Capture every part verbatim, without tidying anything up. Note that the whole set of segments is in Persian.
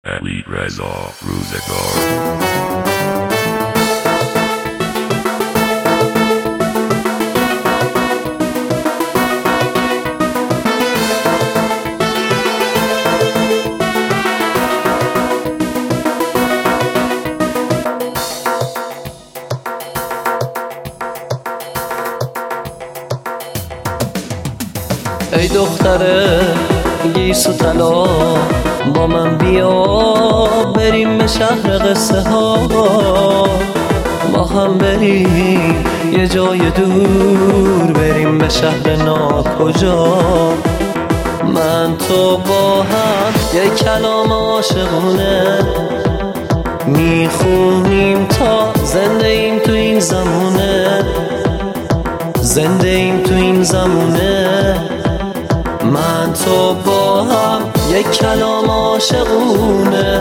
علی رضا روزگار. ای دختره گیسو طلا با من بیا بریم به شهر قصه ها، با هم بریم یه جای دور، بریم به شهر ناکجا. من تو با هم یه کلام عاشقونه میخونیم تا زنده ایم تو این زمونه، زنده ایم تو این زمونه. من تو با هم یک کلام عاشقونه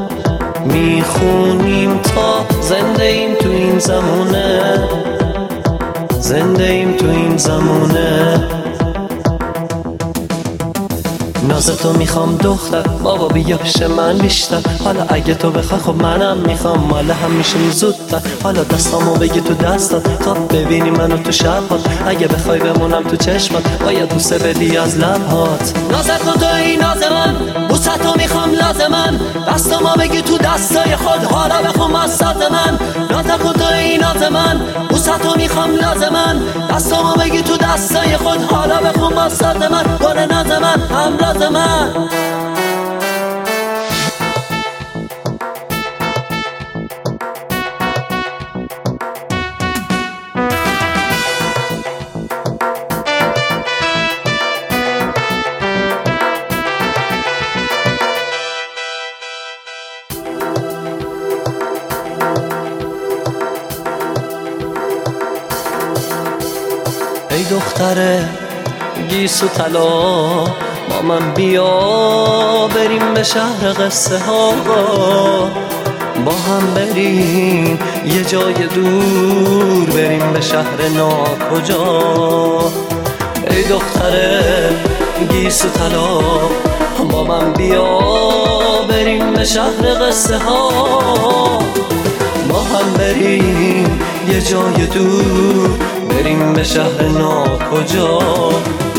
میخونیم تا زنده ایم تو این زمونه، زنده ایم تو این زمونه. نازتو میخوام دختر، بابا بیا پیش من بیشتر. حالا اگه تو بخوای خب منم میخوام، ماله هم میشیم زودتر. حالا دستامو بگی تو دستات تا ببینی منو تو شبات. اگه بخوای بمونم تو چشمات باید بوسه بدی از لبهات. نازت کن تو این ناز من، بوستو میخوام لازمن. دستامو بگی تو دستای خود، حالا بخوام از ساز من. نازت کن تو این ناز من، بوستو میخوام لازمن. دستامو بگی تو دستای خود، حالا بخوام از ساز من. گل ناز من، همراز من. ای دختره گیسو طلا با من بیا بریم به شهر قصه ها، با هم بریم یه جای دور، بریم به شهر ناکجا. ای دختره گیسو طلا با من بیا بریم به شهر قصه ها، با هم بریم یه جای دور، بریم به شهر ناکجا.